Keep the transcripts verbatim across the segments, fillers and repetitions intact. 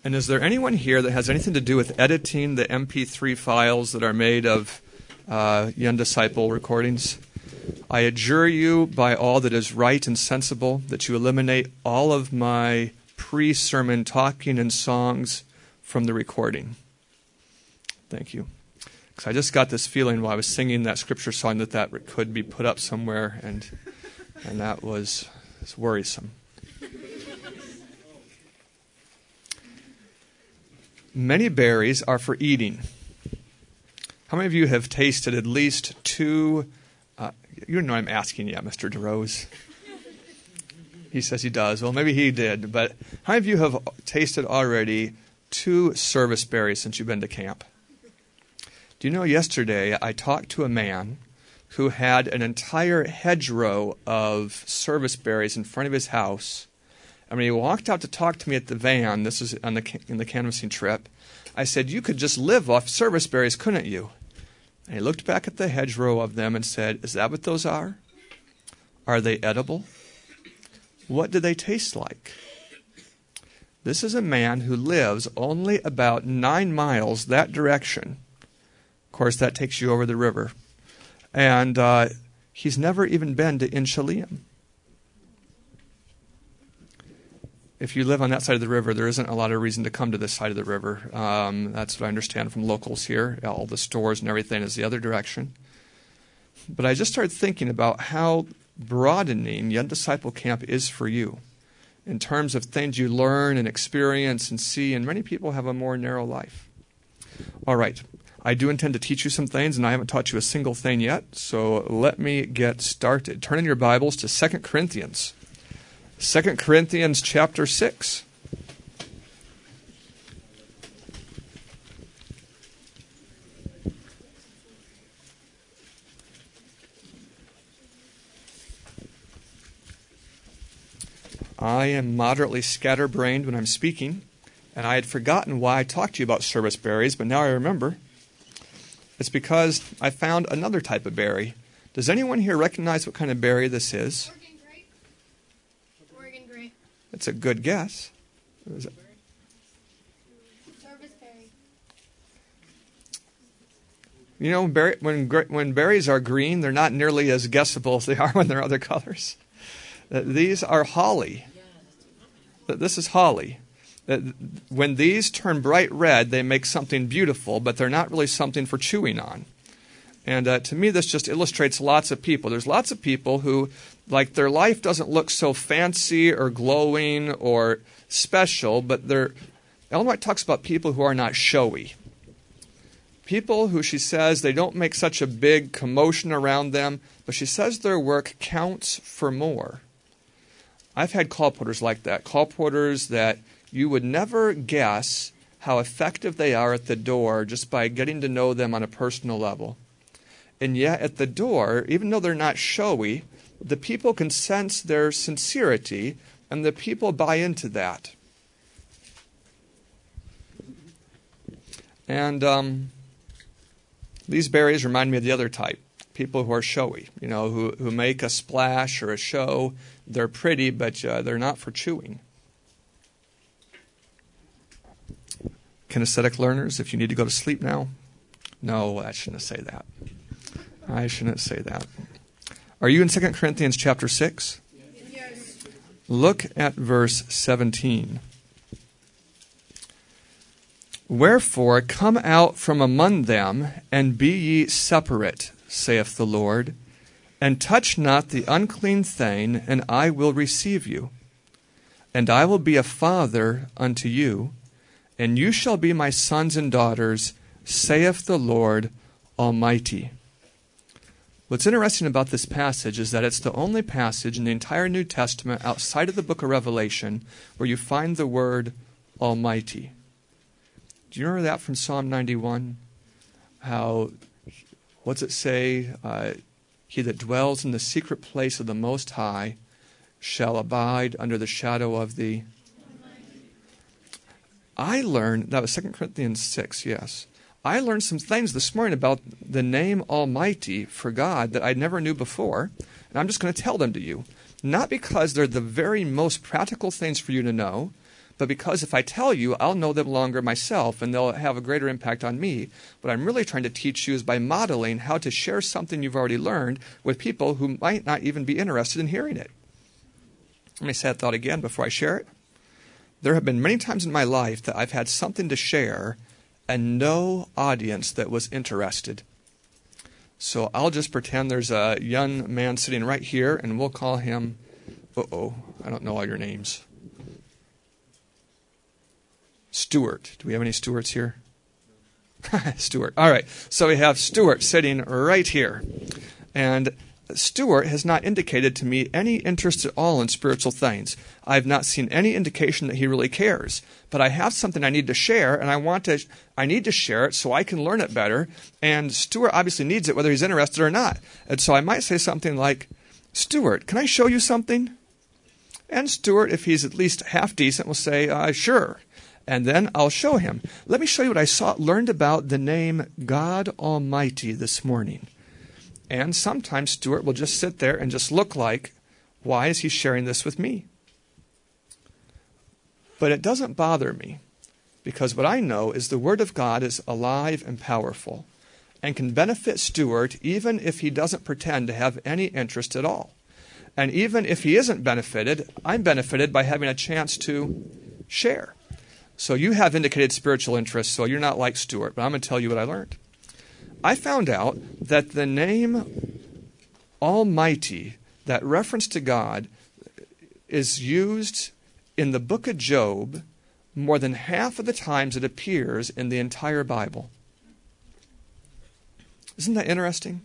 And is there anyone here that has anything to do with editing the M P three files that are made of uh, Young Disciple recordings? I adjure you by all that is right and sensible that you eliminate all of my pre-sermon talking and songs from the recording. Thank you. Because I just got this feeling while I was singing that scripture song that that could be put up somewhere, and and that was, was worrisome. Many berries are for eating. How many of you have tasted at least two? Uh, you don't know I'm asking yet, Mister DeRose. He says he does. Well, maybe he did. But how many of you have tasted already two service berries since you've been to camp? Do you know, yesterday I talked to a man who had an entire hedgerow of service berries in front of his house. And when he walked out to talk to me at the van, this was on the in the canvassing trip, I said, "You could just live off service berries, couldn't you?" And he looked back at the hedgerow of them and said, "Is that what those are? Are they edible? What do they taste like?" This is a man who lives only about nine miles that direction. Of course, that takes you over the river. And uh, he's never even been to Inchaleum. If you live on that side of the river, there isn't a lot of reason to come to this side of the river. Um, that's what I understand from locals here. All the stores and everything is the other direction. But I just started thinking about how broadening Young Disciple Camp is for you in terms of things you learn and experience and see, and many people have a more narrow life. All right. I do intend to teach you some things, and I haven't taught you a single thing yet, so let me get started. Turn in your Bibles to Second Corinthians. Second Corinthians chapter six. I am moderately scatterbrained when I'm speaking, and I had forgotten why I talked to you about service berries, but now I remember. It's because I found another type of berry. Does anyone here recognize what kind of berry this is? Oregon grape. Oregon grape. It's a good guess. Is it? Service berry. You know, berry, when when berries are green, they're not nearly as guessable as they are when they're other colors. Uh, these are holly. This is holly. When these turn bright red, they make something beautiful, but they're not really something for chewing on. And uh, to me, this just illustrates lots of people. There's lots of people who, like, their life doesn't look so fancy or glowing or special, but they're, Ellen White talks about people who are not showy. People who, she says, they don't make such a big commotion around them, but she says their work counts for more. I've had colporteurs like that, colporteurs that you would never guess how effective they are at the door just by getting to know them on a personal level. And yet at the door, even though they're not showy, the people can sense their sincerity, and the people buy into that. And um, these berries remind me of the other type, people who are showy, you know, who, who make a splash or a show. They're pretty, but uh, they're not for chewing. Kinesthetic learners, if you need to go to sleep now. No, I shouldn't say that. I shouldn't say that. Are you in Second Corinthians chapter six? Yes. Look at verse seventeen. Wherefore come out from among them, and be ye separate, saith the Lord, and touch not the unclean thing, and I will receive you. And I will be a father unto you, and you shall be my sons and daughters, saith the Lord Almighty. What's interesting about this passage is that it's the only passage in the entire New Testament outside of the book of Revelation where you find the word Almighty. Do you remember that from Psalm ninety-one? How, what's it say? Uh, he that dwells in the secret place of the Most High shall abide under the shadow of the... I learned, that was Second Corinthians six, yes. I learned some things this morning about the name Almighty for God that I never knew before, and I'm just going to tell them to you. Not because they're the very most practical things for you to know, but because if I tell you, I'll know them longer myself, and they'll have a greater impact on me. What I'm really trying to teach you is by modeling how to share something you've already learned with people who might not even be interested in hearing it. Let me say that thought again before I share it. There have been many times in my life that I've had something to share and no audience that was interested. So I'll just pretend there's a young man sitting right here, and we'll call him, uh-oh, I don't know all your names. Stuart. Do we have any Stuarts here? Stuart. All right. So we have Stuart sitting right here. And Stuart has not indicated to me any interest at all in spiritual things. I've not seen any indication that he really cares. But I have something I need to share, and I want to. I need to share it so I can learn it better. And Stuart obviously needs it, whether he's interested or not. And so I might say something like, "Stuart, can I show you something?" And Stuart, if he's at least half decent, will say, uh, "Sure." And then I'll show him. Let me show you what I saw, learned about the name God Almighty this morning. And sometimes Stuart will just sit there and just look like, why is he sharing this with me? But it doesn't bother me, because what I know is the Word of God is alive and powerful and can benefit Stuart even if he doesn't pretend to have any interest at all. And even if he isn't benefited, I'm benefited by having a chance to share. So you have indicated spiritual interest, so you're not like Stuart, but I'm going to tell you what I learned. I found out that the name Almighty, that reference to God, is used in the book of Job more than half of the times it appears in the entire Bible. Isn't that interesting?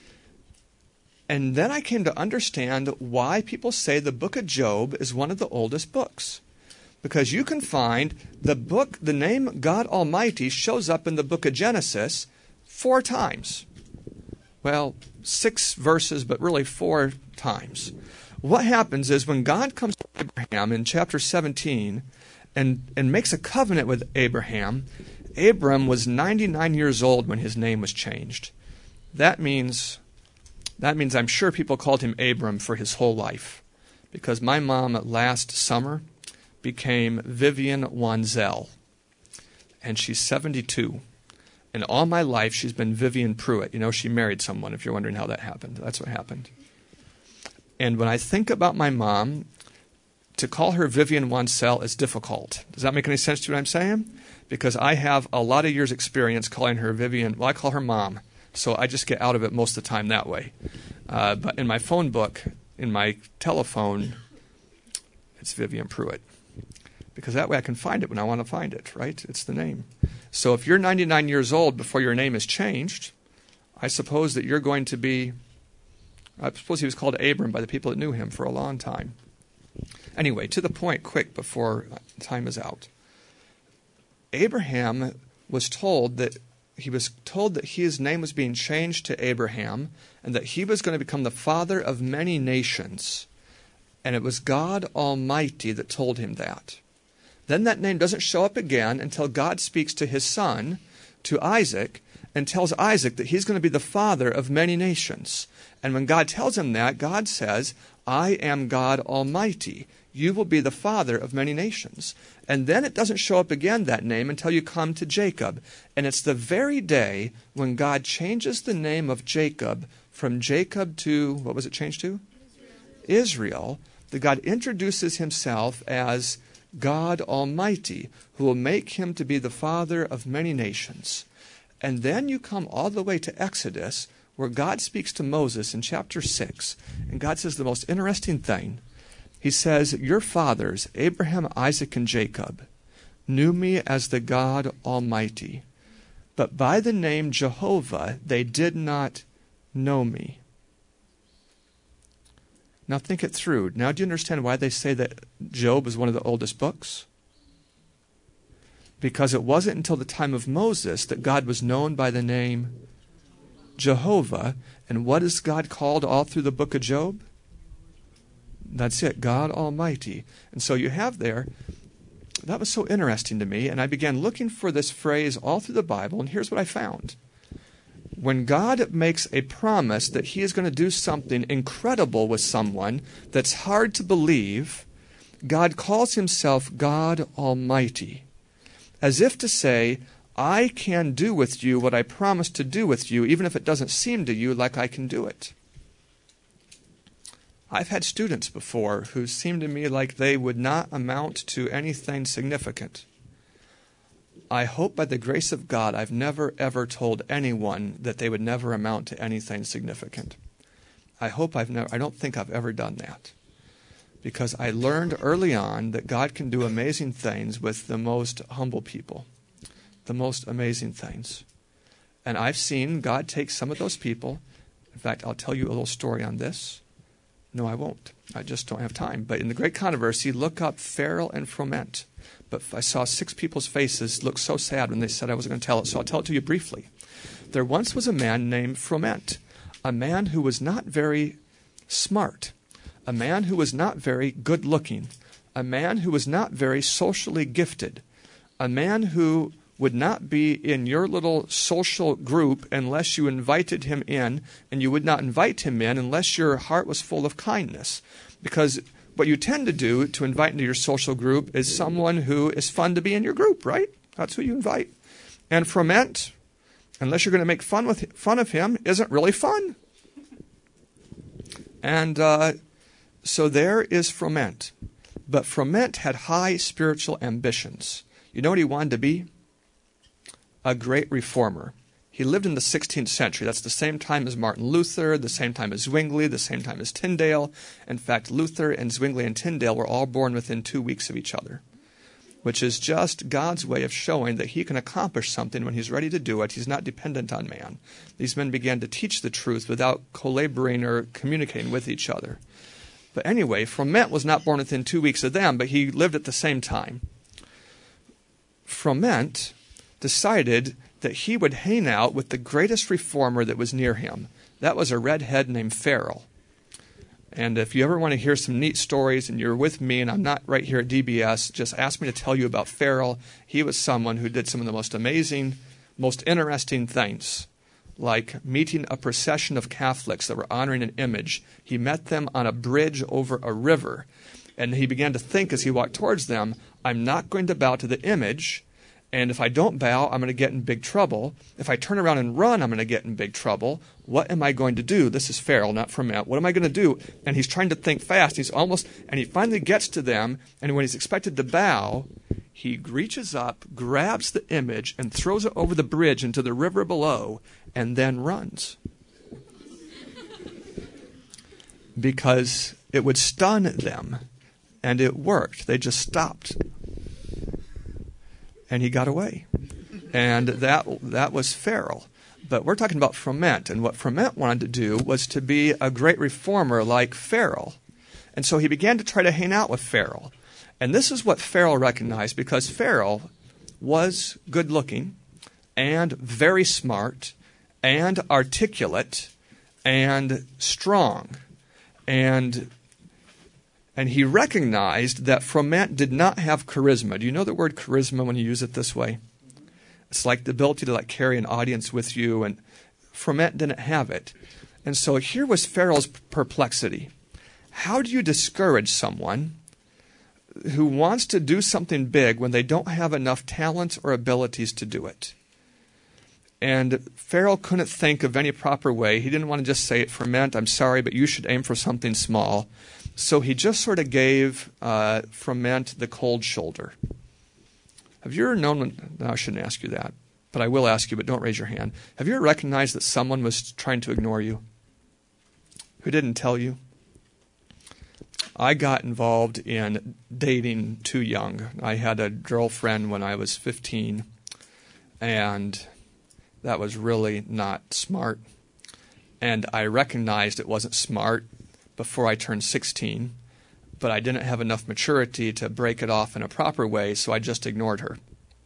And then I came to understand why people say the book of Job is one of the oldest books. Because you can find the book, the name God Almighty shows up in the book of Genesis four times. Well, six verses, but really four times. What happens is when God comes to Abraham in chapter seventeen and, and makes a covenant with Abraham, Abram was ninety-nine years old when his name was changed. That means, that means I'm sure people called him Abram for his whole life. Because my mom last summer became Vivian Wanzel, and she's seventy-two. And all my life, she's been Vivian Pruitt. You know, she married someone, if you're wondering how that happened. That's what happened. And when I think about my mom, to call her Vivian Wanzel is difficult. Does that make any sense to what I'm saying? Because I have a lot of years' experience calling her Vivian. Well, I call her Mom, so I just get out of it most of the time that way. Uh, but in my phone book, in my telephone, it's Vivian Pruitt. Because that way I can find it when I want to find it, right? It's the name. So if you're ninety-nine years old before your name is changed, I suppose that you're going to be, I suppose he was called Abram by the people that knew him for a long time. Anyway, to the point, quick, before time is out. Abraham was told that, he was told that his name was being changed to Abraham and that he was going to become the father of many nations. And it was God Almighty that told him that. Then that name doesn't show up again until God speaks to his son, to Isaac, and tells Isaac that he's going to be the father of many nations. And when God tells him that, God says, I am God Almighty. You will be the father of many nations. And then it doesn't show up again, that name, until you come to Jacob. And it's the very day when God changes the name of Jacob from Jacob to, what was it changed to? Israel. Israel, that God introduces himself as God Almighty, who will make him to be the father of many nations. And then you come all the way to Exodus, where God speaks to Moses in chapter six. And God says the most interesting thing. He says, your fathers, Abraham, Isaac, and Jacob, knew me as the God Almighty. But by the name Jehovah, they did not know me. Now think it through. Now do you understand why they say that Job is one of the oldest books? Because it wasn't until the time of Moses that God was known by the name Jehovah. And what is God called all through the book of Job? That's it, God Almighty. And so you have there, that was so interesting to me, and I began looking for this phrase all through the Bible, and here's what I found. When God makes a promise that he is going to do something incredible with someone that's hard to believe, God calls himself God Almighty, as if to say, I can do with you what I promised to do with you, even if it doesn't seem to you like I can do it. I've had students before who seemed to me like they would not amount to anything significant. I hope by the grace of God I've never ever told anyone that they would never amount to anything significant. I hope I've never, I don't think I've ever done that. Because I learned early on that God can do amazing things with the most humble people. The most amazing things. And I've seen God take some of those people. In fact, I'll tell you a little story on this. No, I won't. I just don't have time. But in the Great Controversy, look up Farel and Froment. But I saw six people's faces look so sad when they said I wasn't going to tell it, so I'll tell it to you briefly. There once was a man named Froment, a man who was not very smart, a man who was not very good-looking, a man who was not very socially gifted, a man who would not be in your little social group unless you invited him in, and you would not invite him in unless your heart was full of kindness. Because what you tend to do to invite into your social group is someone who is fun to be in your group, right? That's who you invite. And Froment, unless you're going to make fun with fun of him, isn't really fun. And uh, so there is Froment. But Froment had high spiritual ambitions. You know what he wanted to be? A great reformer. He lived in the sixteenth century. That's the same time as Martin Luther, the same time as Zwingli, the same time as Tyndale. In fact, Luther and Zwingli and Tyndale were all born within two weeks of each other, which is just God's way of showing that he can accomplish something when he's ready to do it. He's not dependent on man. These men began to teach the truth without collaborating or communicating with each other. But anyway, Froment was not born within two weeks of them, but he lived at the same time. Froment decided that he would hang out with the greatest reformer that was near him. That was a redhead named Farel. And if you ever want to hear some neat stories and you're with me and I'm not right here at D B S, just ask me to tell you about Farel. He was someone who did some of the most amazing, most interesting things, like meeting a procession of Catholics that were honoring an image. He met them on a bridge over a river, and he began to think as he walked towards them, I'm not going to bow to the image, and if I don't bow, I'm going to get in big trouble. If I turn around and run, I'm going to get in big trouble. What am I going to do? This is Farel, not Froment. What am I going to do? And he's trying to think fast. He's almost, and he finally gets to them, and when he's expected to bow, he reaches up, grabs the image, and throws it over the bridge into the river below, and then runs. Because it would stun them, and it worked. They just stopped. And he got away. And that that was Farel. But we're talking about Froment. And what Froment wanted to do was to be a great reformer like Farel. And so he began to try to hang out with Farel. And this is what Farel recognized, because Farel was good looking and very smart and articulate and strong. And And he recognized that Froment did not have charisma. Do you know the word charisma when you use it this way? It's like the ability to like carry an audience with you, and Froment didn't have it. And so here was Farel's perplexity. How do you discourage someone who wants to do something big when they don't have enough talents or abilities to do it? And Farel couldn't think of any proper way. He didn't want to just say it, Froment, I'm sorry, but you should aim for something small. So he just sort of gave uh, Froment the cold shoulder. Have you ever known, when, no, I shouldn't ask you that, but I will ask you, but don't raise your hand. Have you ever recognized that someone was trying to ignore you? Who didn't tell you? I got involved in dating too young. I had a girlfriend when I was fifteen, and that was really not smart. And I recognized it wasn't smart before I turned sixteen, but I didn't have enough maturity to break it off in a proper way, so I just ignored her.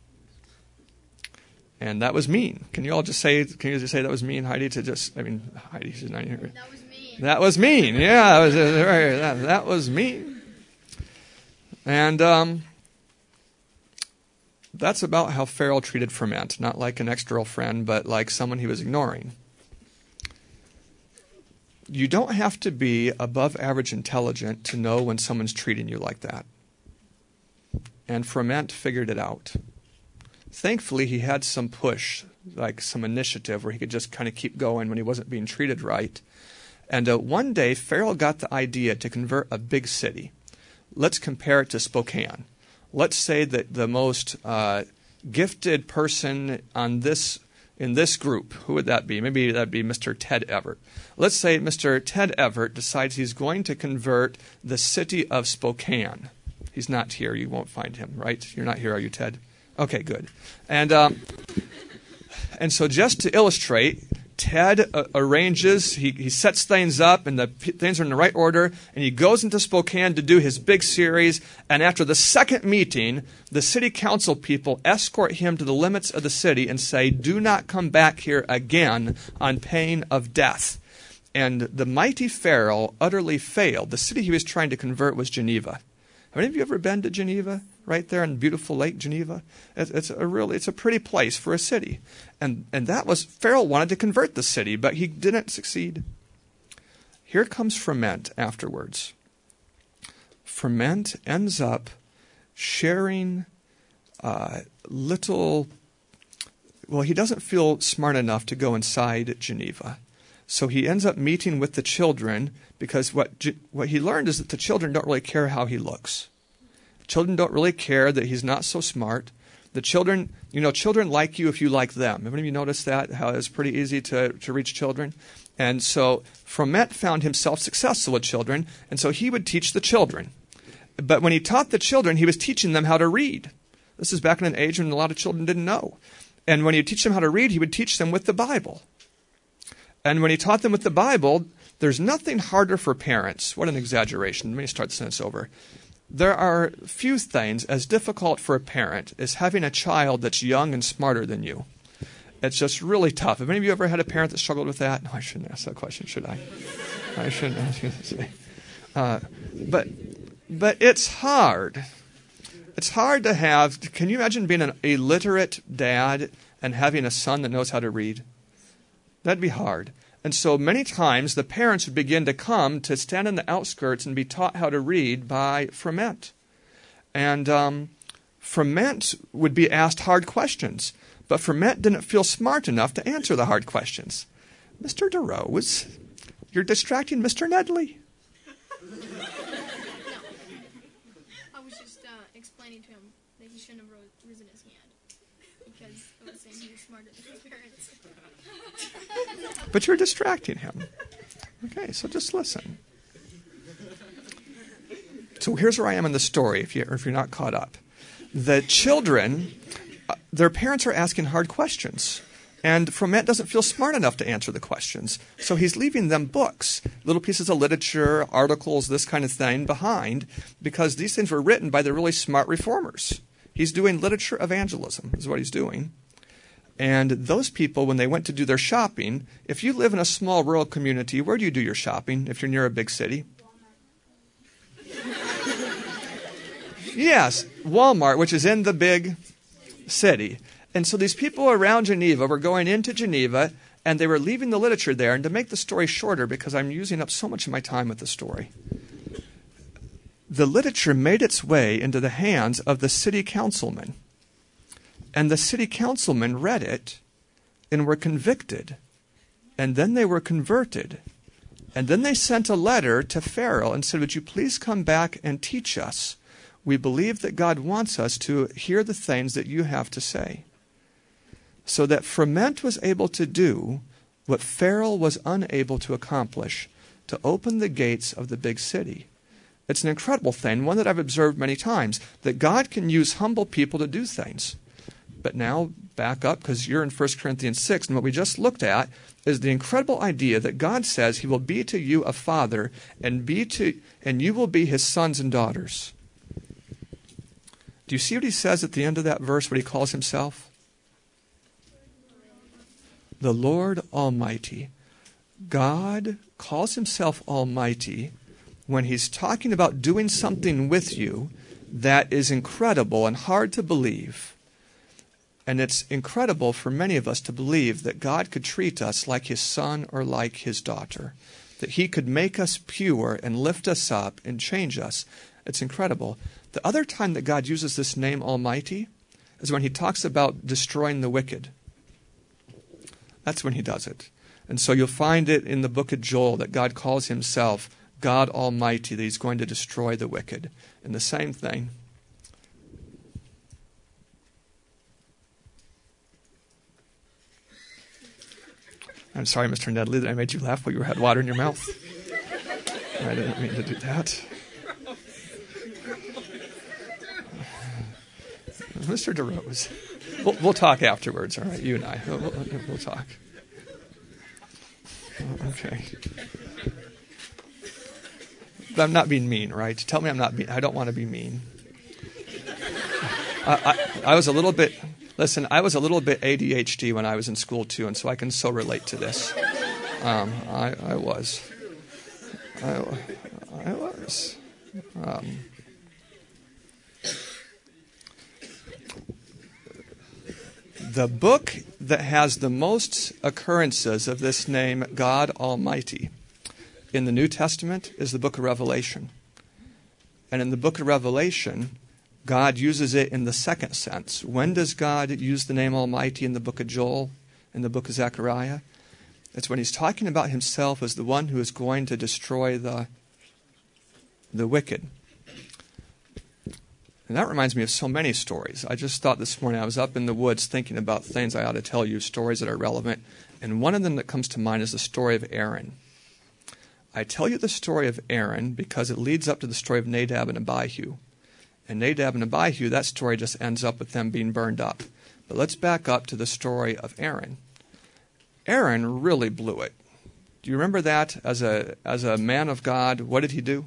And that was mean. Can you all just say, can you just say that was mean, Heidi, to just, I mean, Heidi's not here. That was mean. That was mean, yeah, that was, that, that was mean. And um, that's about how Farel treated Froment, not like an ex-girlfriend, but like someone he was ignoring. You don't have to be above average intelligent to know when someone's treating you like that. and Froment figured it out. Thankfully, he had some push, like some initiative where he could just kind of keep going when he wasn't being treated right. And uh, one day, Farrell got the idea to convert a big city. Let's compare it to Spokane. Let's say that the most uh, gifted person on this in this group, who would that be? Maybe that would be Mister Ted Everett. Let's say Mister Ted Everett decides he's going to convert the city of Spokane. He's not here. You won't find him, right? You're not here, are you, Ted? Okay, good. And um, and so just to illustrate, Ted uh, arranges, he, he sets things up, and the p- things are in the right order, and he goes into Spokane to do his big series, and after the second meeting, the city council people escort him to the limits of the city and say, do not come back here again on pain of death. And the mighty Farrell utterly failed. The city he was trying to convert was Geneva. Have any of you ever been to Geneva? Right there in beautiful Lake Geneva? It's, it's a really, it's a pretty place for a city. And and that was, Farrell wanted to convert the city, but he didn't succeed. Here comes Froment afterwards. Froment ends up sharing uh, little, well, he doesn't feel smart enough to go inside Geneva. So he ends up meeting with the children, because what what he learned is that the children don't really care how he looks. Children don't really care that he's not so smart. The children, you know, children like you if you like them. Have any of you noticed that, how it's pretty easy to, to reach children? And so Froment found himself successful with children, and so he would teach the children. But when he taught the children, he was teaching them how to read. This is back in an age when a lot of children didn't know. And when he would teach them how to read, he would teach them with the Bible. And when he taught them with the Bible, there's nothing harder for parents. What an exaggeration. Let me start the sentence over. There are few things as difficult for a parent as having a child that's young and smarter than you. It's just really tough. Have any of you ever had a parent that struggled with that? No, I shouldn't ask that question, should I? I shouldn't ask you that. Uh, but, but it's hard. It's hard to have. Can you imagine being an illiterate dad and having a son that knows how to read? That'd be hard. And so many times the parents would begin to come to stand in the outskirts and be taught how to read by Froment. And um, Froment would be asked hard questions, but Froment didn't feel smart enough to answer the hard questions. Mister DeRose, you're distracting Mister Nedley. No. I was just uh, explaining to him that he shouldn't have ro- risen his hand, because I was saying he was smarter than his parents. But you're distracting him. Okay, so just listen. So here's where I am in the story, if, you, or if you're not caught up. The children, uh, their parents are asking hard questions. And Froment doesn't feel smart enough to answer the questions. So he's leaving them books, little pieces of literature, articles, this kind of thing behind, because these things were written by the really smart reformers. He's doing literature evangelism, is what he's doing. And those people, when they went to do their shopping, if you live in a small rural community, where do you do your shopping if you're near a big city? Yes, Walmart, which is in the big city. And so these people around Geneva were going into Geneva, and they were leaving the literature there. And to make the story shorter, because I'm using up so much of my time with the story, the literature made its way into the hands of the city councilmen. And the city councilmen read it and were convicted. And then they were converted. And then they sent a letter to Farrell and said, would you please come back and teach us? We believe that God wants us to hear the things that you have to say. So that Froment was able to do what Farrell was unable to accomplish, to open the gates of the big city. It's an incredible thing, one that I've observed many times, that God can use humble people to do things. But now, back up, because you're in First Corinthians six, and what we just looked at is the incredible idea that God says he will be to you a father, and be to and you will be his sons and daughters. Do you see what he says at the end of that verse, what he calls himself? The Lord Almighty. God calls himself Almighty when he's talking about doing something with you that is incredible and hard to believe. And it's incredible for many of us to believe that God could treat us like his son or like his daughter, that he could make us pure and lift us up and change us. It's incredible. The other time that God uses this name Almighty is when he talks about destroying the wicked. That's when he does it. And so you'll find it in the book of Joel that God calls himself God Almighty, that he's going to destroy the wicked. And the same thing. I'm sorry, Mister Nedley, that I made you laugh while you had water in your mouth. I didn't mean to do that. Mister DeRose, we'll, we'll talk afterwards, all right? You and I, we'll, we'll, we'll talk. Okay. But I'm not being mean, right? Tell me I'm not being, I don't want to be mean. I, I, I was a little bit, listen, I was a little bit A D H D when I was in school too, and so I can so relate to this. Um, I, I was. I, I was. Um, The book that has the most occurrences of this name, God Almighty, in the New Testament is the book of Revelation. And in the book of Revelation, God uses it in the second sense. When does God use the name Almighty in the book of Joel, in the book of Zechariah? It's when he's talking about himself as the one who is going to destroy the, the wicked. And that reminds me of so many stories. I just thought this morning, I was up in the woods thinking about things I ought to tell you, stories that are relevant. And one of them that comes to mind is the story of Aaron. I tell you the story of Aaron because it leads up to the story of Nadab and Abihu. And Nadab and Abihu, that story just ends up with them being burned up. But let's back up to the story of Aaron. Aaron really blew it. Do you remember that? As a, as a man of God, what did he do?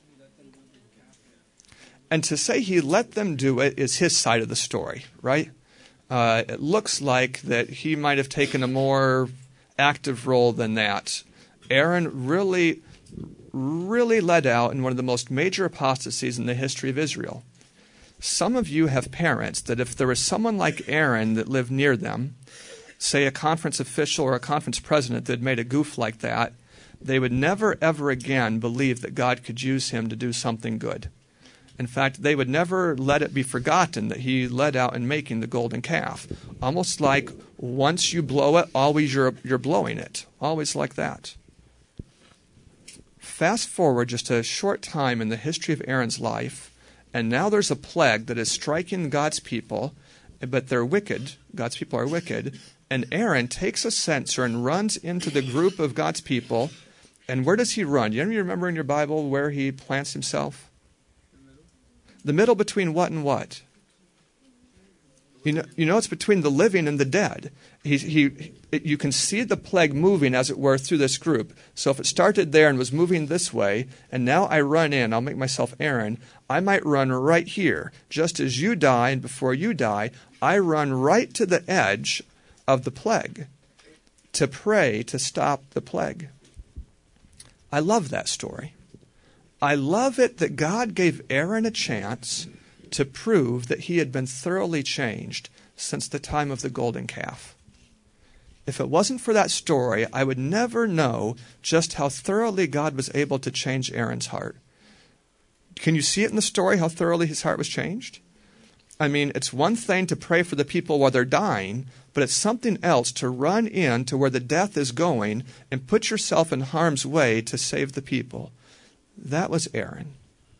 And to say he let them do it is his side of the story, right? Uh, it looks like that he might have taken a more active role than that. Aaron really, really led out in one of the most major apostasies in the history of Israel. Some of you have parents that if there was someone like Aaron that lived near them, say a conference official or a conference president that had made a goof like that, they would never, ever again believe that God could use him to do something good. In fact, they would never let it be forgotten that he led out in making the golden calf. Almost like once you blow it, always you're, you're blowing it. Always like that. Fast forward just a short time in the history of Aaron's life, and now there's a plague that is striking God's people, but they're wicked. God's people are wicked. And Aaron takes a censer and runs into the group of God's people. And where does he run? Do you remember in your Bible where he plants himself? The middle between what and what? You know, you know it's between the living and the dead. He, he, it, you can see the plague moving, as it were, through this group. So if it started there and was moving this way, and now I run in, I'll make myself Aaron, I might run right here. Just as you die, and before you die, I run right to the edge of the plague to pray to stop the plague. I love that story. I love it that God gave Aaron a chance to prove that he had been thoroughly changed since the time of the golden calf. If it wasn't for that story, I would never know just how thoroughly God was able to change Aaron's heart. Can you see it in the story, how thoroughly his heart was changed? I mean, it's one thing to pray for the people while they're dying, but it's something else to run in to where the death is going and put yourself in harm's way to save the people. That was Aaron.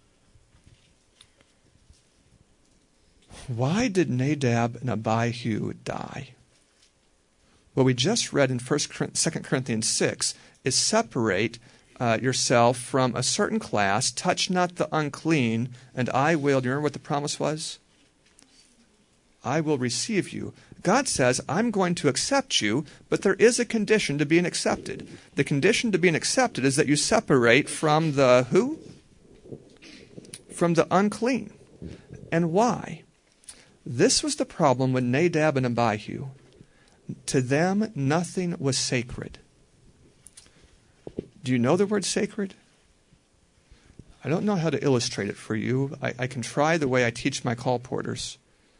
Why did Nadab and Abihu die? What we just read in Second Corinthians six is separate uh, yourself from a certain class, touch not the unclean, and I will, do you remember what the promise was? I will receive you. God says, I'm going to accept you, but there is a condition to being accepted. The condition to being accepted is that you separate from the who? From the unclean. And why? This was the problem with Nadab and Abihu. To them, nothing was sacred. Do you know the word sacred? I don't know how to illustrate it for you. I, I can try the way I teach my call porters.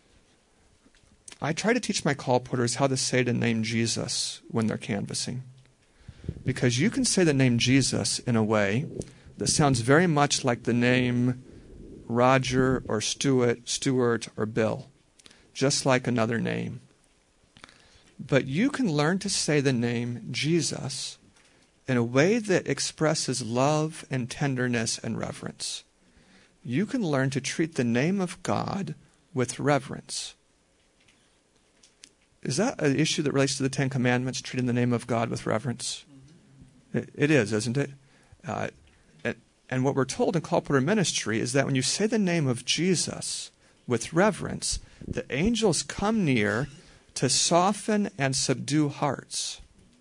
I try to teach my call porters how to say the name Jesus when they're canvassing. Because you can say the name Jesus in a way that sounds very much like the name Roger or Stuart, Stuart or Bill, just like another name. But you can learn to say the name Jesus in a way that expresses love and tenderness and reverence. You can learn to treat the name of God with reverence. Is that an issue that relates to the Ten Commandments, treating the name of God with reverence? Mm-hmm. It, it is, isn't it? Uh, and, and what we're told in Call Porter Ministry is that when you say the name of Jesus with reverence, the angels come near to soften and subdue hearts.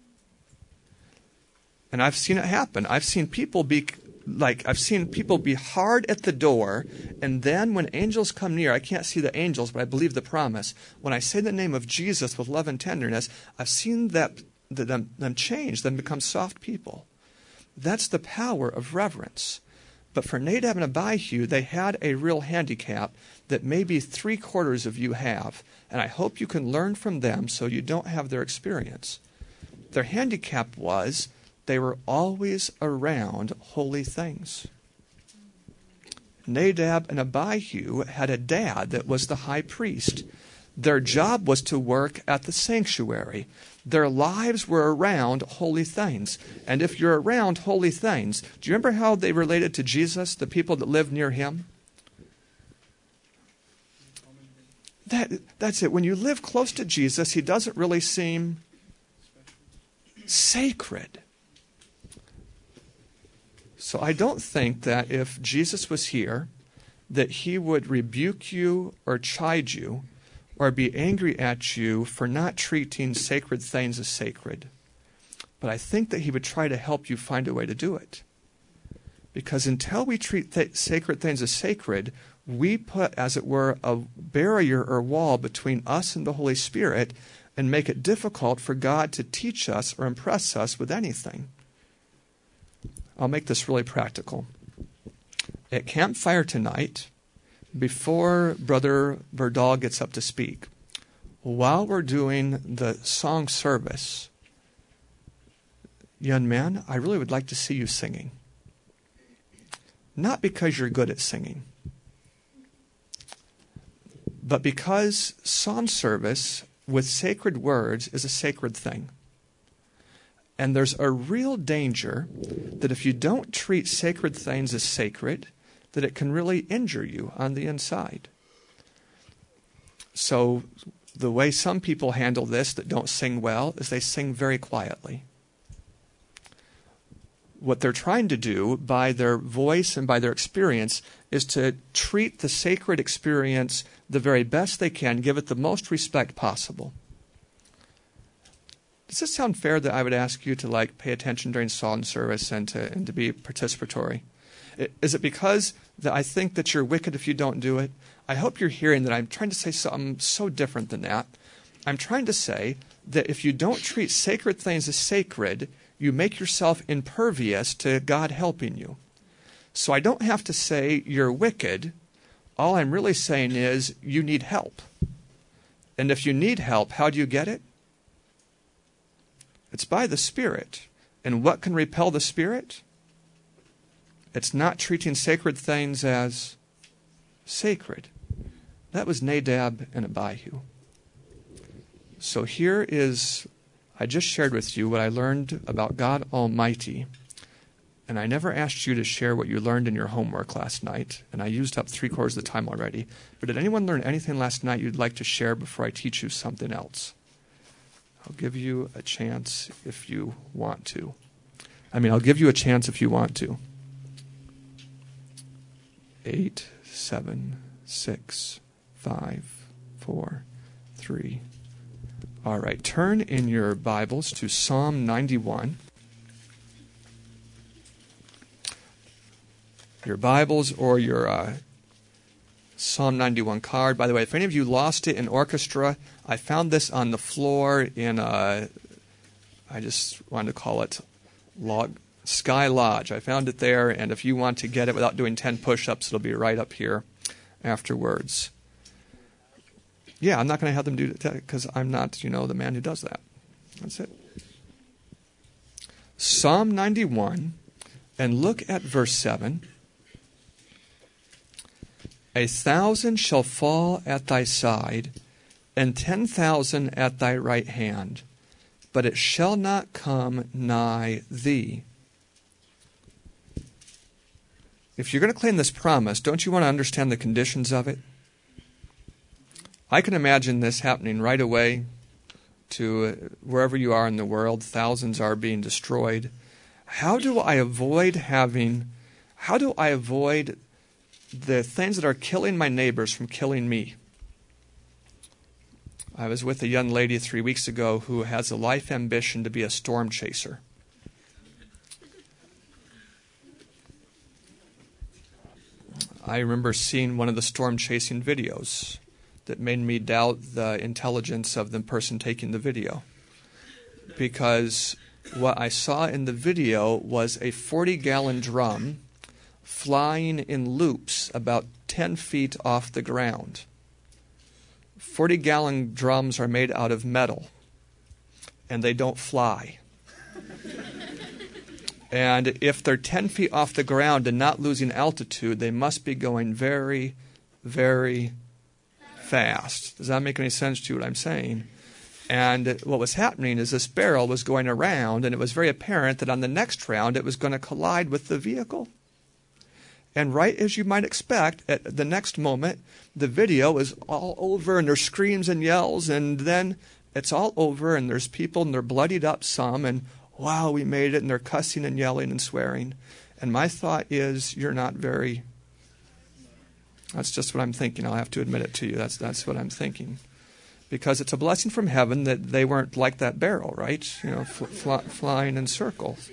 And I've seen it happen. I've seen people be like, I've seen people be hard at the door, and then when angels come near, I can't see the angels, but I believe the promise. When I say the name of Jesus with love and tenderness, I've seen that, that them, them change, them become soft people. That's the power of reverence. But for Nadab and Abihu, they had a real handicap that maybe three quarters of you have, and I hope you can learn from them so you don't have their experience. Their handicap was they were always around holy things. Nadab and Abihu had a dad that was the high priest. Their job was to work at the sanctuary. Their lives were around holy things. And if you're around holy things, do you remember how they related to Jesus, the people that lived near him? That, that's it. When you live close to Jesus, he doesn't really seem sacred. So I don't think that if Jesus was here, that he would rebuke you or chide you or be angry at you for not treating sacred things as sacred. But I think that he would try to help you find a way to do it. Because until we treat th- sacred things as sacred, we put, as it were, a barrier or wall between us and the Holy Spirit and make it difficult for God to teach us or impress us with anything. I'll make this really practical. At campfire tonight, before Brother Verdal gets up to speak, while we're doing the song service, young man, I really would like to see you singing. Not because you're good at singing, but because psalm service with sacred words is a sacred thing. And there's a real danger that if you don't treat sacred things as sacred, that it can really injure you on the inside. So the way some people handle this that don't sing well is they sing very quietly. What they're trying to do by their voice and by their experience is to treat the sacred experience the very best they can, give it the most respect possible. Does this sound fair that I would ask you to like pay attention during psalm service and to and to be participatory? Is it because that I think that you're wicked if you don't do it? I hope you're hearing that I'm trying to say something so different than that. I'm trying to say that if you don't treat sacred things as sacred, you make yourself impervious to God helping you. So I don't have to say you're wicked. All I'm really saying is you need help. And if you need help, how do you get it? It's by the Spirit. And what can repel the Spirit? It's not treating sacred things as sacred. That was Nadab and Abihu. So here is, I just shared with you what I learned about God Almighty. And I never asked you to share what you learned in your homework last night. And I used up three quarters of the time already. But did anyone learn anything last night you'd like to share before I teach you something else? I'll give you a chance if you want to. I mean, I'll give you a chance if you want to. Eight, seven, six, five, four, three. All right, turn in your Bibles to Psalm ninety-one. Your Bibles or your uh, Psalm ninety-one card. By the way, if any of you lost it in orchestra, I found this on the floor in, uh, I just wanted to call it log, Sky Lodge. I found it there, and if you want to get it without doing ten push-ups, it'll be right up here afterwards. Yeah, I'm not going to have them do that because I'm not, you know, the man who does that. That's it. Psalm ninety-one, and look at verse seven. A thousand shall fall at thy side, and ten thousand at thy right hand, but it shall not come nigh thee. If you're going to claim this promise, don't you want to understand the conditions of it? I can imagine this happening right away to wherever you are in the world. Thousands are being destroyed. How do I avoid having, how do I avoid the things that are killing my neighbors from killing me? I was with a young lady three weeks ago who has a life ambition to be a storm chaser. I remember seeing one of the storm chasing videos that made me doubt the intelligence of the person taking the video. Because what I saw in the video was a forty-gallon drum flying in loops about ten feet off the ground. forty-gallon drums are made out of metal, and they don't fly. And if they're ten feet off the ground and not losing altitude, they must be going very, very fast. Does that make any sense to you what I'm saying? And what was happening is this barrel was going around, and it was very apparent that on the next round it was going to collide with the vehicle. And right as you might expect, at the next moment, the video is all over, and there's screams and yells, and then it's all over, and there's people, and they're bloodied up some, and wow, we made it, and they're cussing and yelling and swearing. And my thought is, you're not very... That's just what I'm thinking. I'll have to admit it to you. That's that's what I'm thinking. Because it's a blessing from heaven that they weren't like that barrel, right? You know, fl- fl- flying in circles.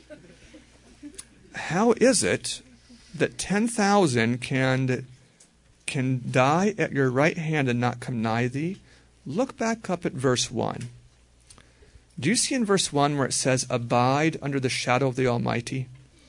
How is it that ten thousand can, can die at your right hand and not come nigh thee? Look back up at verse one. Do you see in verse one where it says, abide under the shadow of the Almighty?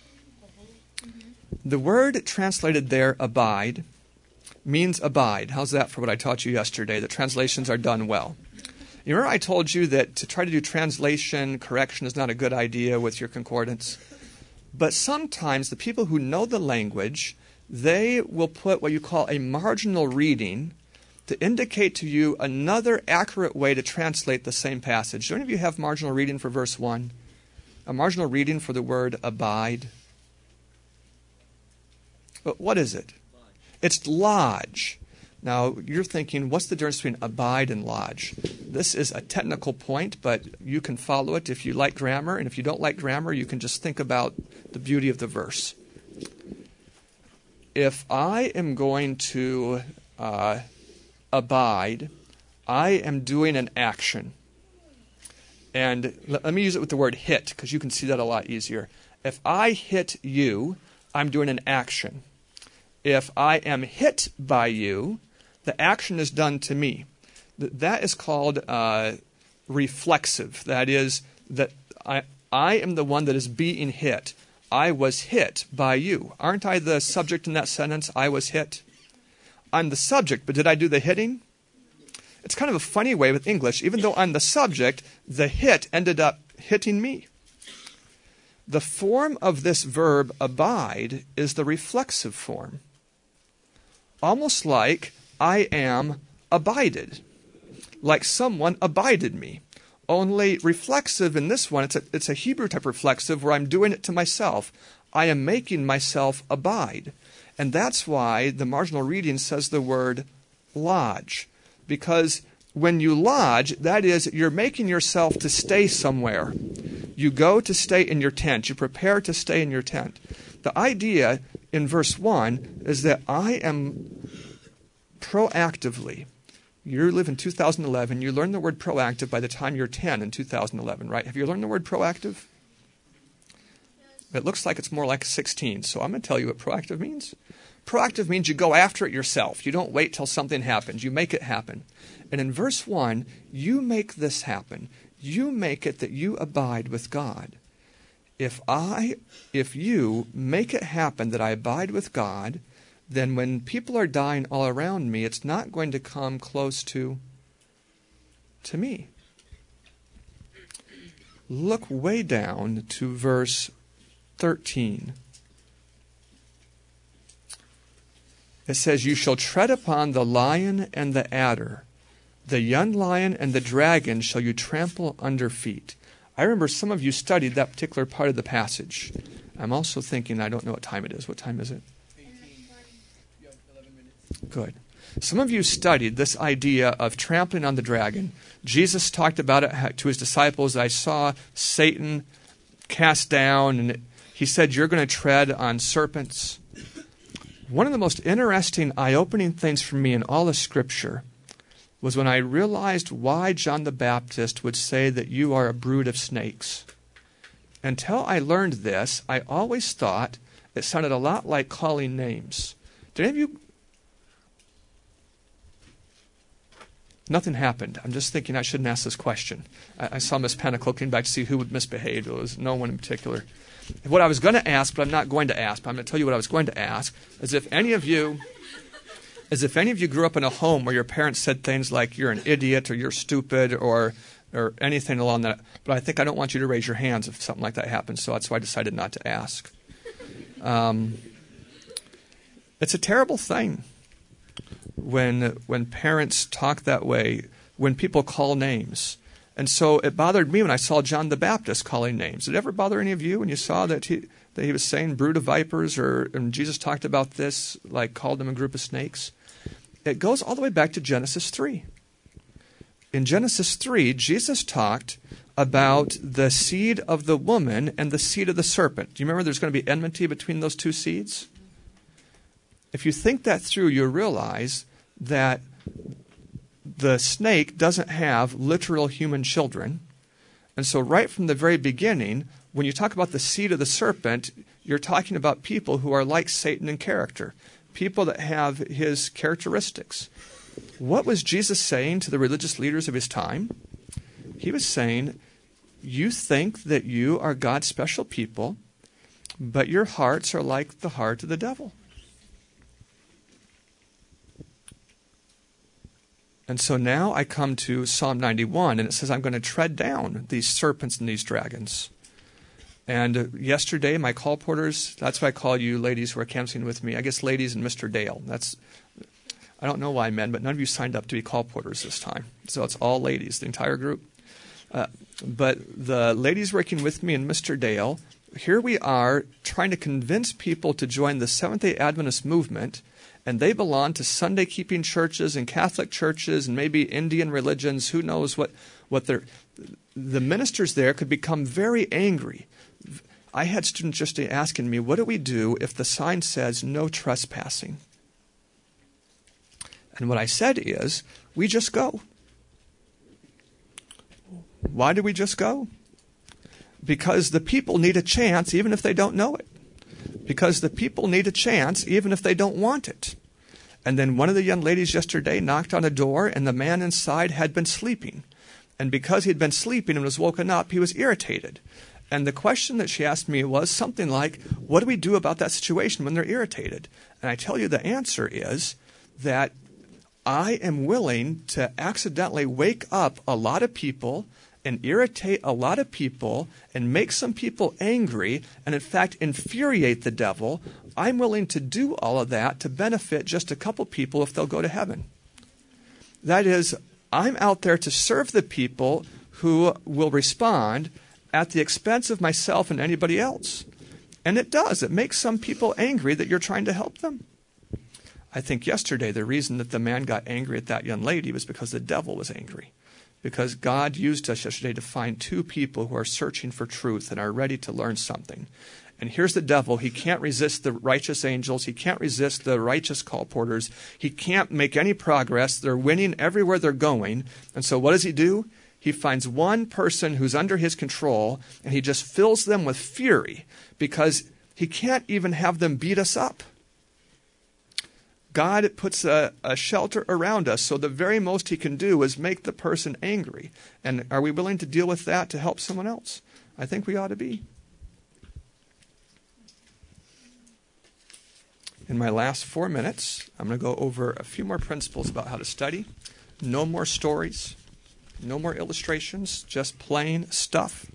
The word translated there, abide, means abide. How's that for what I taught you yesterday? The translations are done well. You remember I told you that to try to do translation correction is not a good idea with your concordance? But sometimes the people who know the language, they will put what you call a marginal reading to indicate to you another accurate way to translate the same passage. Do any of you have marginal reading for verse one? A marginal reading for the word abide? But what is it? It's lodge. Now, you're thinking, what's the difference between abide and lodge? This is a technical point, but you can follow it if you like grammar. And if you don't like grammar, you can just think about the beauty of the verse. If I am going to uh, abide, I am doing an action. And let, let me use it with the word hit, because you can see that a lot easier. If I hit you, I'm doing an action. If I am hit by you, the action is done to me. That is called uh, reflexive. That is, that I, I am the one that is being hit. I was hit by you. Aren't I the subject in that sentence? I was hit. I'm the subject, but did I do the hitting? It's kind of a funny way with English. Even though I'm the subject, the hit ended up hitting me. The form of this verb abide is the reflexive form. Almost like I am abided, like someone abided me. Only reflexive in this one, it's a, it's a Hebrew type reflexive where I'm doing it to myself. I am making myself abide. And that's why the marginal reading says the word lodge. Because when you lodge, that is, you're making yourself to stay somewhere. You go to stay in your tent. You prepare to stay in your tent. The idea in verse one is that I am proactively, you live in two thousand eleven, you learn the word proactive by the time you're ten in two thousand eleven, right? Have you learned the word proactive? It looks like it's more like sixteen, so I'm going to tell you what proactive means. Proactive means you go after it yourself. You don't wait till something happens. You make it happen. And in verse one, you make this happen. You make it that you abide with God. If I, if you make it happen that I abide with God, then when people are dying all around me, it's not going to come close to, to me. Look way down to verse thirteen. It says, you shall tread upon the lion and the adder. The young lion and the dragon shall you trample under feet. I remember some of you studied that particular part of the passage. I'm also thinking, I don't know what time it is. What time is it? eighteen. You have eleven minutes. Good. Some of you studied this idea of trampling on the dragon. Jesus talked about it to his disciples. I saw Satan cast down, and he said, you're going to tread on serpents. One of the most interesting, eye-opening things for me in all of Scripture was when I realized why John the Baptist would say that you are a brood of snakes. Until I learned this, I always thought it sounded a lot like calling names. Did any of you... Nothing happened. I'm just thinking I shouldn't ask this question. I, I saw Miss Pennick looking back to see who would misbehave. It was no one in particular. What I was going to ask, but I'm not going to ask, but I'm going to tell you what I was going to ask, is if any of you... As if any of you grew up in a home where your parents said things like you're an idiot or you're stupid or or anything along that. But I think I don't want you to raise your hands if something like that happens, so that's why I decided not to ask. Um, it's a terrible thing when when parents talk that way, when people call names. And so it bothered me when I saw John the Baptist calling names. Did it ever bother any of you when you saw that he that he was saying brood of vipers, or and Jesus talked about this, like called them a group of snakes? It goes all the way back to Genesis three. In Genesis three, Jesus talked about the seed of the woman and the seed of the serpent. Do you remember there's going to be enmity between those two seeds? If you think that through, you'll realize that the snake doesn't have literal human children. And so right from the very beginning, when you talk about the seed of the serpent, you're talking about people who are like Satan in character, people that have his characteristics. What was Jesus saying to the religious leaders of his time? He was saying, you think that you are God's special people, but your hearts are like the heart of the devil. And so now I come to Psalm ninety-one, and it says I'm going to tread down these serpents and these dragons. And uh, yesterday, my call porters, that's why I call you ladies who are camping with me. I guess ladies and Mister Dale. That's, I don't know why, men, but none of you signed up to be call porters this time. So it's all ladies, the entire group. Uh, but the ladies working with me and Mister Dale, here we are trying to convince people to join the Seventh-day Adventist movement, and they belong to Sunday-keeping churches and Catholic churches and maybe Indian religions. Who knows what, what they're... The ministers there could become very angry. I had students just asking me, what do we do if the sign says no trespassing? And what I said is, we just go. Why do we just go? Because the people need a chance even if they don't know it. Because the people need a chance even if they don't want it. And then one of the young ladies yesterday knocked on a door, and the man inside had been sleeping. And because he had been sleeping and was woken up, he was irritated. And the question that she asked me was something like, what do we do about that situation when they're irritated? And I tell you the answer is that I am willing to accidentally wake up a lot of people and irritate a lot of people and make some people angry and, in fact, infuriate the devil. I'm willing to do all of that to benefit just a couple people if they'll go to heaven. That is, I'm out there to serve the people who will respond at the expense of myself and anybody else. And it does. It makes some people angry that you're trying to help them. I think yesterday the reason that the man got angry at that young lady was because the devil was angry. Because God used us yesterday to find two people who are searching for truth and are ready to learn something. And here's the devil. He can't resist the righteous angels. He can't resist the righteous call porters. He can't make any progress. They're winning everywhere they're going. And so what does he do? He finds one person who's under his control, and he just fills them with fury because he can't even have them beat us up. God puts a, a shelter around us, so the very most he can do is make the person angry. And are we willing to deal with that to help someone else? I think we ought to be. In my last four minutes, I'm going to go over a few more principles about how to study. No more stories. No more illustrations. Just plain stuff.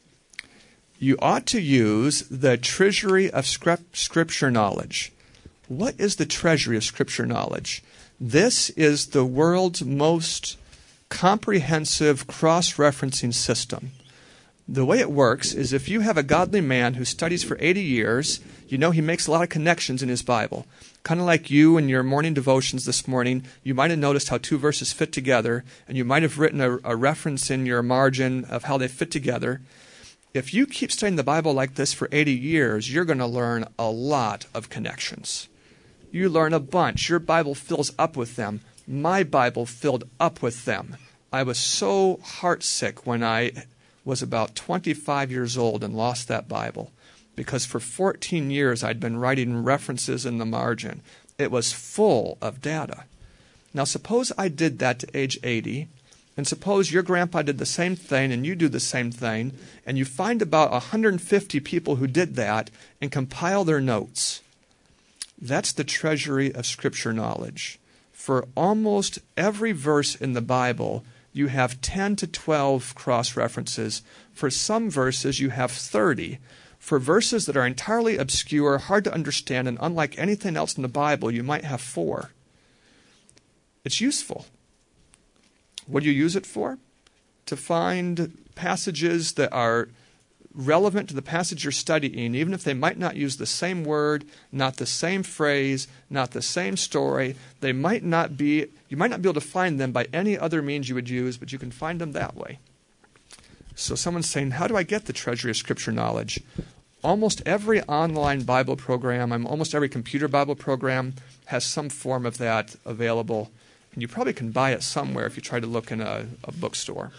You ought to use the treasury of scripture knowledge. What is the treasury of Scripture knowledge? This is the world's most comprehensive cross-referencing system. The way it works is if you have a godly man who studies for eighty years, you know he makes a lot of connections in his Bible. Kind of like you in your morning devotions this morning, you might have noticed how two verses fit together, and you might have written a, a reference in your margin of how they fit together. If you keep studying the Bible like this for eighty years, you're going to learn a lot of connections. You learn a bunch. Your Bible fills up with them. My Bible filled up with them. I was so heartsick when I was about twenty-five years old and lost that Bible, because for fourteen years I'd been writing references in the margin. It was full of data. Now suppose I did that to age eighty, and suppose your grandpa did the same thing and you do the same thing, and you find about one hundred fifty people who did that and compile their notes. That's the treasury of Scripture knowledge. For almost every verse in the Bible, you have ten to twelve cross-references. For some verses, you have thirty. For verses that are entirely obscure, hard to understand, and unlike anything else in the Bible, you might have four. It's useful. What do you use it for? To find passages that are relevant to the passage you're studying, even if they might not use the same word, not the same phrase, not the same story. They might not be, you might not be able to find them by any other means you would use, but you can find them that way. So someone's saying, how do I get the treasury of Scripture knowledge? Almost every online Bible program, almost every computer Bible program has some form of that available. And you probably can buy it somewhere if you try to look in a, a bookstore.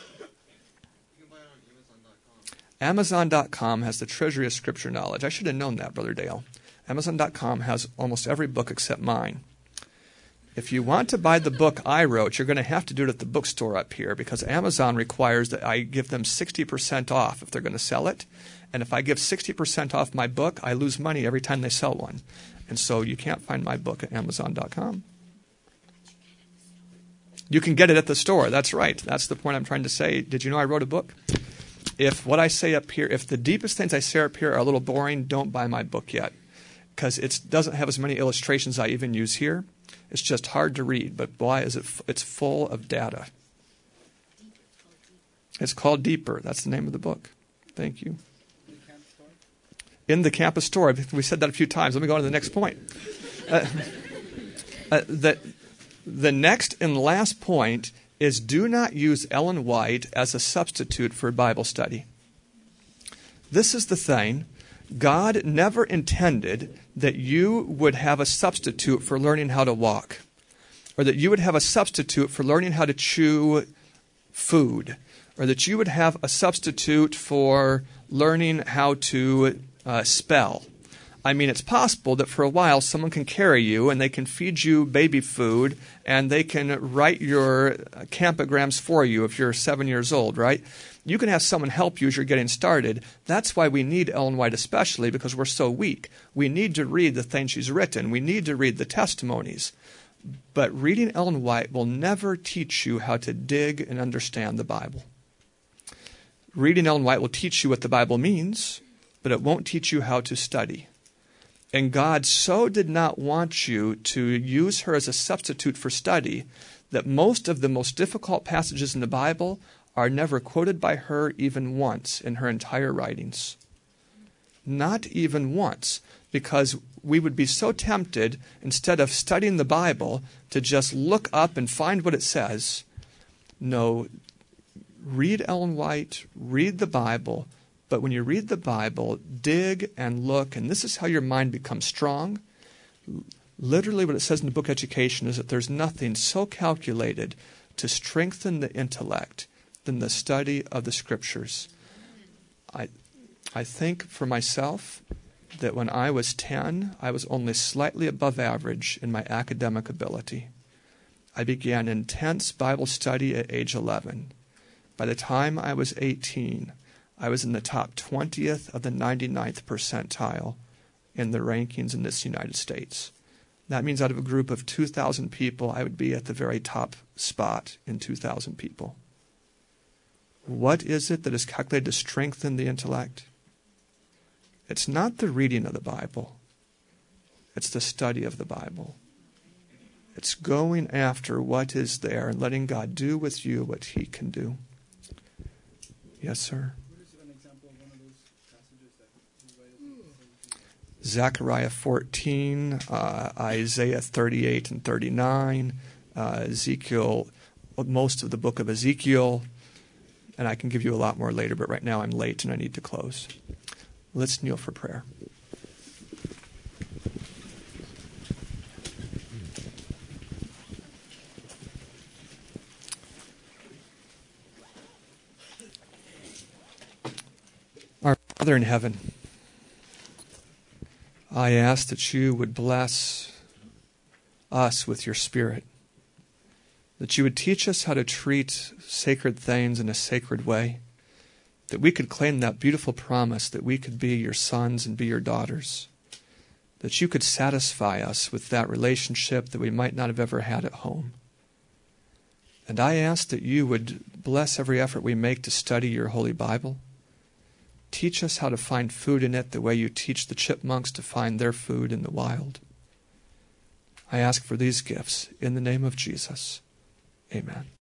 Amazon dot com has the treasury of Scripture knowledge. I should have known that, Brother Dale. Amazon dot com has almost every book except mine. If you want to buy the book I wrote, you're going to have to do it at the bookstore up here, because Amazon requires that I give them sixty percent off if they're going to sell it. And if I give sixty percent off my book, I lose money every time they sell one. And so you can't find my book at Amazon dot com. You can get it at the store. That's right. That's the point I'm trying to say. Did you know I wrote a book? If what I say up here, if the deepest things I say up here are a little boring, don't buy my book yet, because it doesn't have as many illustrations I even use here. It's just hard to read, but boy, is it, it's full of data. It's called Deeper. That's the name of the book. Thank you. In the campus store. We said that a few times. Let me go on to the next point. Uh, uh, the, the next and last point is do not use Ellen White as a substitute for Bible study. This is the thing. God never intended that you would have a substitute for learning how to walk, or that you would have a substitute for learning how to chew food, or that you would have a substitute for learning how to uh, spell. I mean, it's possible that for a while someone can carry you and they can feed you baby food and they can write your campograms for you if you're seven years old, right? You can have someone help you as you're getting started. That's why we need Ellen White especially, because we're so weak. We need to read the things she's written. We need to read the testimonies. But reading Ellen White will never teach you how to dig and understand the Bible. Reading Ellen White will teach you what the Bible means, but it won't teach you how to study. And God so did not want you to use her as a substitute for study that most of the most difficult passages in the Bible are never quoted by her even once in her entire writings. Not even once, because we would be so tempted, instead of studying the Bible, to just look up and find what it says. No, read Ellen White, read the Bible. But when you read the Bible, dig and look, and this is how your mind becomes strong. Literally what it says in the book Education is that there's nothing so calculated to strengthen the intellect than the study of the Scriptures. I, I think for myself that when I was ten, I was only slightly above average in my academic ability. I began intense Bible study at age eleven. By the time I was eighteen, I was in the top twentieth of the ninety-ninth percentile in the rankings in this United States. That means out of a group of two thousand people, I would be at the very top spot in two thousand people. What is it that is calculated to strengthen the intellect? It's not the reading of the Bible. It's the study of the Bible. It's going after what is there and letting God do with you what he can do. Yes, sir. What is an example of one of those passages that you write? Zechariah fourteen, uh, Isaiah thirty-eight and thirty-nine, uh, Ezekiel, most of the book of Ezekiel, and I can give you a lot more later, but right now I'm late and I need to close. Let's kneel for prayer. Our Father in heaven, I ask that you would bless us with your Spirit, that you would teach us how to treat sacred things in a sacred way, that we could claim that beautiful promise that we could be your sons and be your daughters, that you could satisfy us with that relationship that we might not have ever had at home. And I ask that you would bless every effort we make to study your Holy Bible. Teach us how to find food in it the way you teach the chipmunks to find their food in the wild. I ask for these gifts in the name of Jesus. Amen.